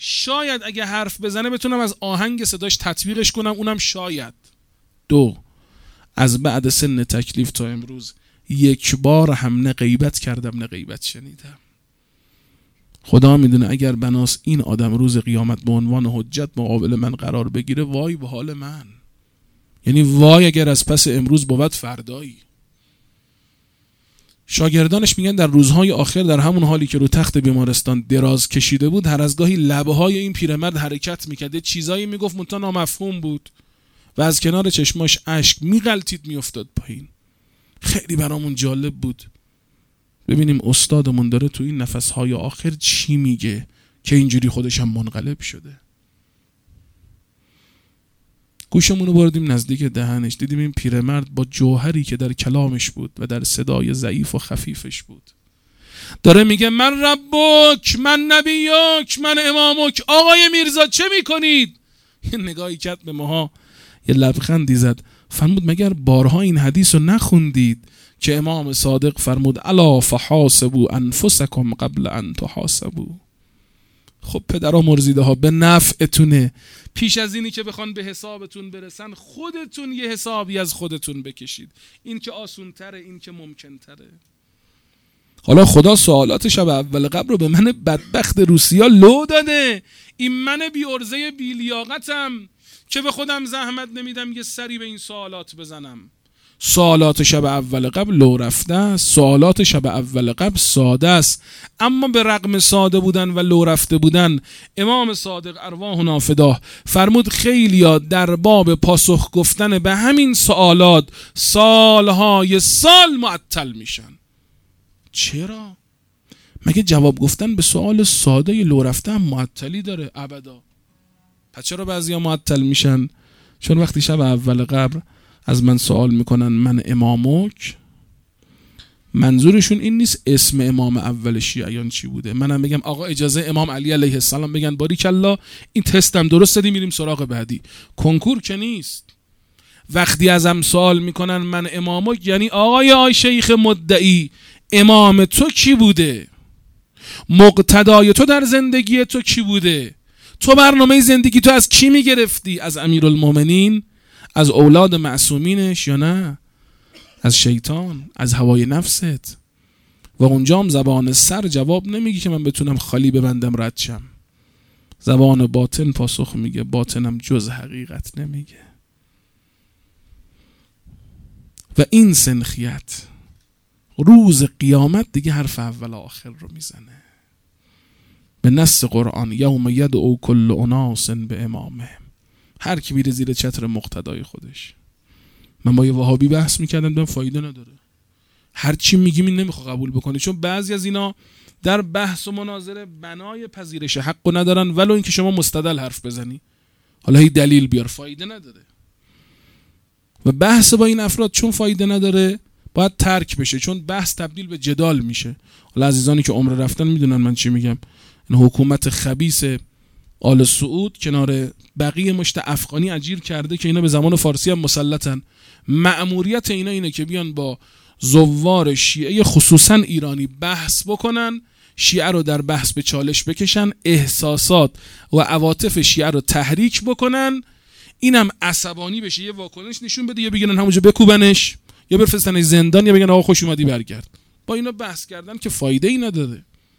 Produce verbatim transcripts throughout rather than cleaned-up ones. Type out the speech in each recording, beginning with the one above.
شاید اگه حرف بزنه بتونم از آهنگ صداش تطبیقش کنم، اونم شاید. دو، از بعد سن تکلیف تا امروز یک بار هم نه غیبت کردم نه غیبت شنیدم. خدا میدونه اگر بناس این آدم روز قیامت به عنوان حجت مقابل من قرار بگیره، وای به حال من. یعنی وای اگر از پس امروز بود فردایی. شاگردانش میگن در روزهای آخر در همون حالی که رو تخت بیمارستان دراز کشیده بود، هر از گاهی لبهای این پیرمرد حرکت میکرد، چیزایی میگفت منتها نامفهوم بود و از کنار چشماش اشک میغلطید میافتاد پایین. خیلی برامون جالب بود ببینیم استادمون داره تو این نفسهای آخر چی میگه که اینجوری خودش هم منقلب شده. گوشمون رو بردیم نزدیک دهنش، دیدیم این پیرمرد با جوهری که در کلامش بود و در صدای ضعیف و خفیفش بود داره میگه من ربک، من نبیک، من امامک. آقای میرزا چه میکنید؟ یه نگاهی کرد به ماها، یه لبخندی زد، فرمود مگر بارها این حدیث رو نخوندید که امام صادق فرمود الا فحاسبوا انفسکم قبل ان تحاسبوا. خب پدرها مرزیده ها، به نفعتونه پیش از اینی که بخوان به حسابتون برسن خودتون یه حسابی از خودتون بکشید. این که آسون تره، این که ممکن تره. حالا خدا سوالات شب اول قبر رو به من بدبخت روسیا لو داده. این من بی ارزه بی لیاقتم که به خودم زحمت نمیدم یه سری به این سوالات بزنم. سوالات شب اول قبل لو رفته است، سوالات شب اول قبل ساده است، اما به رغم ساده بودن و لو رفته بودن امام صادق ارواح نافداه فرمود خیلیا در باب پاسخ گفتن به همین سوالات سالهای سال معطل میشن. چرا؟ مگه جواب گفتن به سوال ساده لو رفته هم معطلی داره؟ ابدا. پس چرا بعضیا معطل میشن؟ چون وقتی شب اول قبر از من سوال میکنن من امامک، منظورشون این نیست اسم امام اول شیعیان چی بوده. منم بگم آقا اجازه امام علی علیه السلام، بگن باریکالله این تستم درست دادی میریم سراغ بعدی. کنکور که نیست. وقتی ازم سوال میکنن من امامک یعنی آقای آی شیخ مدعی امام تو کی بوده؟ مقتدای تو در زندگی تو کی بوده؟ تو برنامه زندگی تو از کی میگرفتی؟ از امیرالمومنین؟ از اولاد معصومینش یا نه از شیطان، از هوای نفست؟ و اونجا هم زبان سر جواب نمیگی که من بتونم خالی ببندم رد شم. زبان باطن پاسخ میگه، باطنم جز حقیقت نمیگه. و این سنخیت روز قیامت دیگه حرف اول و آخر رو میزنه. به نص قرآن یوم یدعو کل اناس به امامه، هر کی میره زیر چتر مقتدای خودش. من با یه وهابی بحث میکردم دیدم فایده نداره، هر چی میگیم این نمیخواد قبول بکنه، چون بعضی از اینا در بحث و مناظره بنای پذیرش حقو ندارن، ولو اینکه شما مستدل حرف بزنی حالا هی دلیل بیار، فایده نداره. و بحث با این افراد چون فایده نداره باید ترک بشه، چون بحث تبدیل به جدال میشه. حالا عزیزانی که عمر رفتن میدونن من چی میگم. این حکومت خبیث آل سعود کنار بقیه مشت افغانی اجیر کرده که اینا به زمان فارسی هم مسلطن. مأموریت اینا اینه که بیان با زوار شیعه خصوصا ایرانی بحث بکنن، شیعه رو در بحث به چالش بکشن، احساسات و عواطف شیعه رو تحریک بکنن، اینم عصبانی بشه یه واکنش نشون بده، یا بگن همونجا بکوبنش، یا بفرستنش زندان، یا بگن آقا خوش اومدی برگرد. با اینا بحث کردن که فایده ای نداره.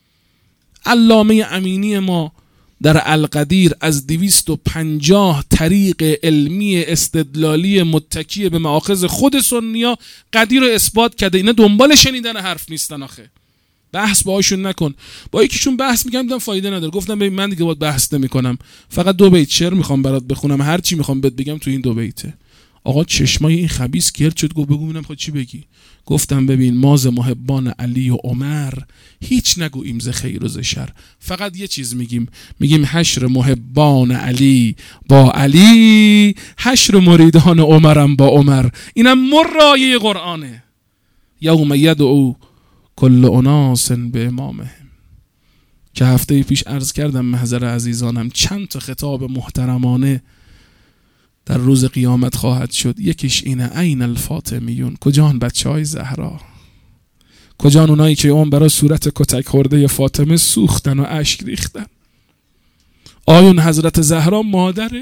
علامه امینی ما در القدیر از دویست و پنجاه طریق علمی استدلالی متکی به مآخذ خود سنیا قدیر رو اثبات کرده. اینا دنبال شنیدن حرف نیستن آخه. بحث باهاشون نکن. با یکیشون بحث میگم دیدم فایده نداره، گفتم ببین من دیگه باید بحث نمیکنم، فقط دو بیت شعر میخوام برات بخونم، هر چی میخوام بهت بگم تو این دو بیته. آقا چشمای این خبیث گرد شد، گفت بگو ببینم خود چی بگی. گفتم ببین ما ز محبان علی و عمر هیچ نگوییم ز خیر و ز شر، فقط یه چیز میگیم، میگیم حشر محبان علی با علی، حشر مریدان عمرم با عمر. اینم مرایه قرآنه. یوم یدعو کل اناس به امامهم، که هفته پیش عرض کردم محضر عزیزانم چند تا خطاب محترمانه در روز قیامت خواهد شد. یکیش اینه این الفاطمیون، کجان بچه های زهرا، کجان اونایی که اون برای صورت کتک خورده فاطمه سوختن و اشک ریختن. آیون حضرت زهرا مادره؟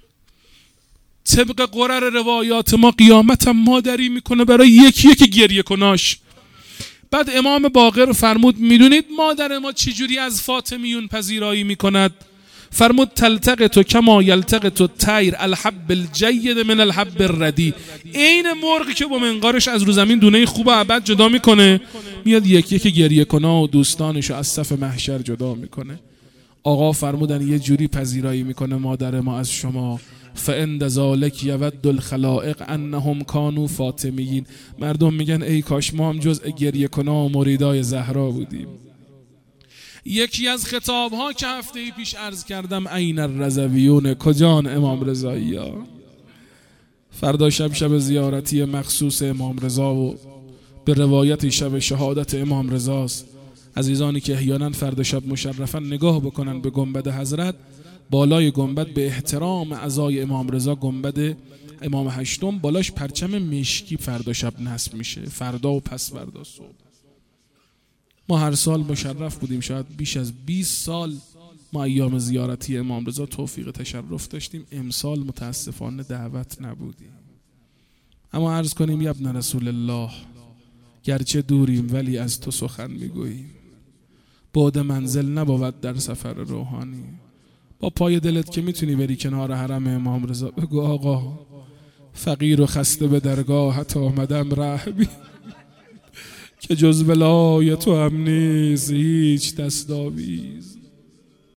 طبق قرر روایات ما قیامت هم مادری میکنه برای یکی یکی گریه کناش. بعد امام باقر فرمود میدونید مادر ما چجوری از فاطمیون پذیرایی میکند؟ فرمود تلتقط کما یلتقط الطیر الحب الجید من الحب الردی. این مرغی که با منقارش از رو زمین دونه خوب و ابد جدا میکنه، میاد یکی یکی گریه کنه و دوستانشو از صف محشر جدا میکنه. آقا فرمودن یه جوری پذیرایی میکنه مادر ما از شما، فعند ذالک یود الخلائق انهم کانوا فاطمیین. مردم میگن ای کاش ما هم جزء گریه کنان و مریدای زهرا بودیم. یکی از خطابها که هفته پیش عرض کردم، عین الرضویون، کجان امام رضایی ها؟ فردا شب شب زیارتی مخصوص امام رضا و به روایت شب شهادت امام رضاست. عزیزانی که احیانا فردا شب مشرفا نگاه بکنن به گنبد حضرت، بالای گنبد به احترام عزای امام رضا گنبد امام هشتم بالاش پرچم مشکی فردا شب نصب میشه، فردا و پس فردا صبح. ما هر سال مشرف بودیم، شاید بیش از بیست سال ما ایام زیارتی امام رضا توفیق تشرف داشتیم. امسال متاسفانه دعوت نبودیم. اما عرض کنیم یا ابن رسول الله، گرچه دوریم ولی از تو سخن میگوییم. بعد منزل نبود در سفر روحانی. با پای دلت که میتونی بری کنار حرم امام رضا، بگو آقا فقیر و خسته به درگاهت آمدم رحمی که جز ولایت و هم نیز هیچ دستاویز.